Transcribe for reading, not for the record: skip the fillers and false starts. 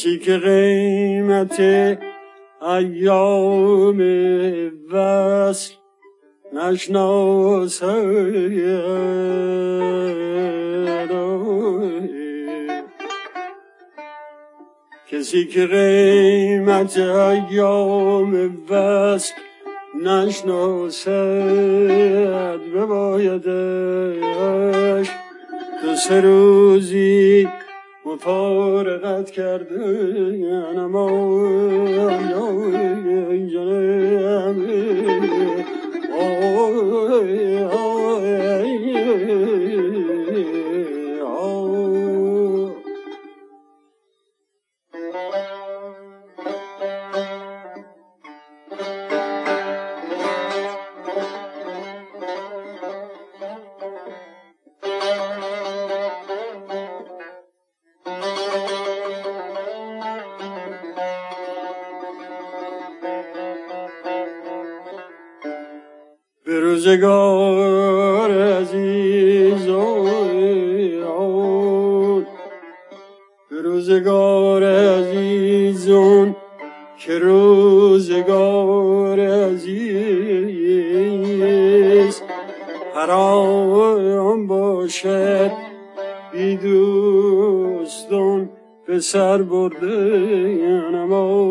کسی که قیمت ایام وصل نشناسد، کسی که قیمت ایام وصل نشناسد ببایدش دو سه روزی مفارقت کردن، اما به روزگار عزیزان، به روزگار عزیزان که روزگار عزیز حرام باشد بی دوستان به سر بردن، اما